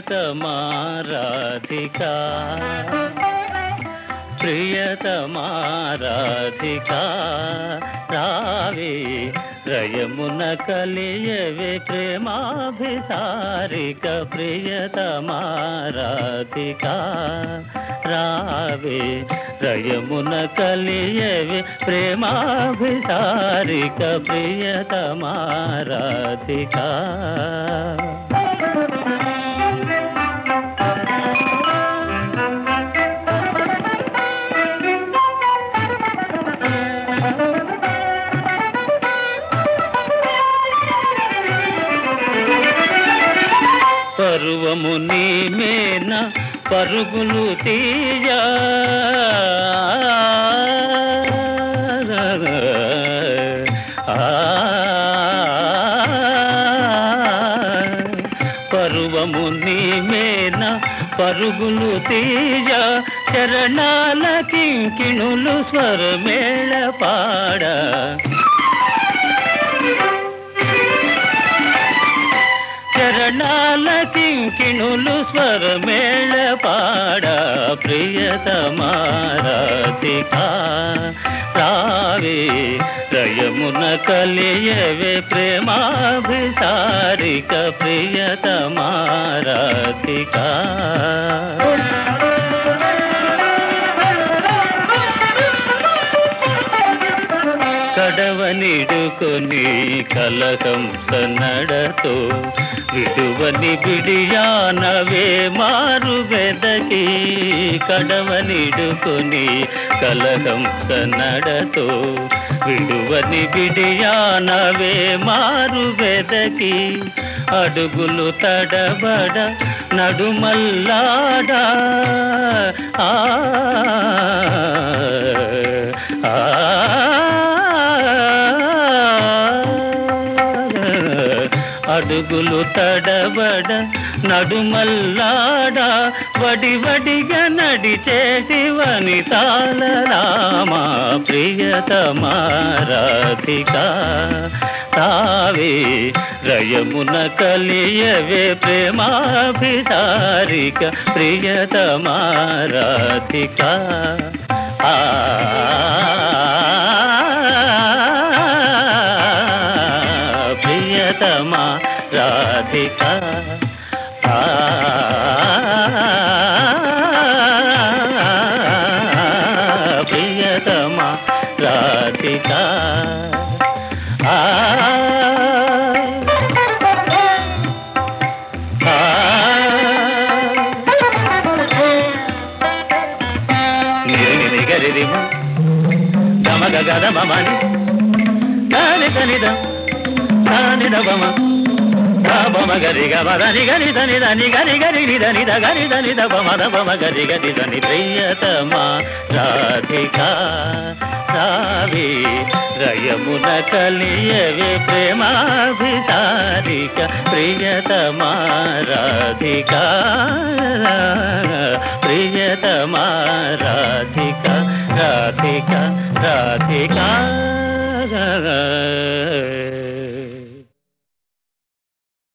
ప్రియతమా రాధికా ప్రియతమా రాధికా రావే రయమున కలియవే ప్రేమాభిసారిక ప్రియతమా రాధికా రావే రయమున కలియవే ప్రేమాభిసారిక ప్రియతమా రాధికా పరువము నీ మేన పరుగులు తీయ పరువము నీ మేన పరుగులు తీయ చరణాల కింకిణులు స్వరమేళ పాడ చరణాల కింకిణులు స్వరమేళ పాడ ప్రియతమా రాధికా రావే రయమున కలియవే ప్రేమాభిసారిక ప్రియతమా రాధికా కడవనిడుకొని కలకంస నడతో విడువని బిడియానవే మారు వెదకి కడవనిడుకొని కలకంస నడతో విడువని బిడియానవే మారు వెదకి అడుగులు తడబడ నడుమల్లాడా అడుగులు తడబడ నడుమల్లాడా వడివడిగా నడిచేసి వనితాల రామా ప్రియతమా రాధికా తావే రయమున కలియవే ప్రేమాభిసారిక ప్రియతమా రాధికా ప్రియతమా రాధికా ప్రియతమా రాధికా నిరిగరిమ గమగ గదమని గాని గనిద నిదవమ బమ గరి గమదని గని దని దని గరి గరి నిదని ద గరి దని ద బమ ద బమ గరి గరి దని ప్రియతమా రాధికా రావే రయమున కలియవే ప్రేమాభిసారిక ప్రియతమా రాధికా ప్రియతమా రాధికా రాధికా రాధికా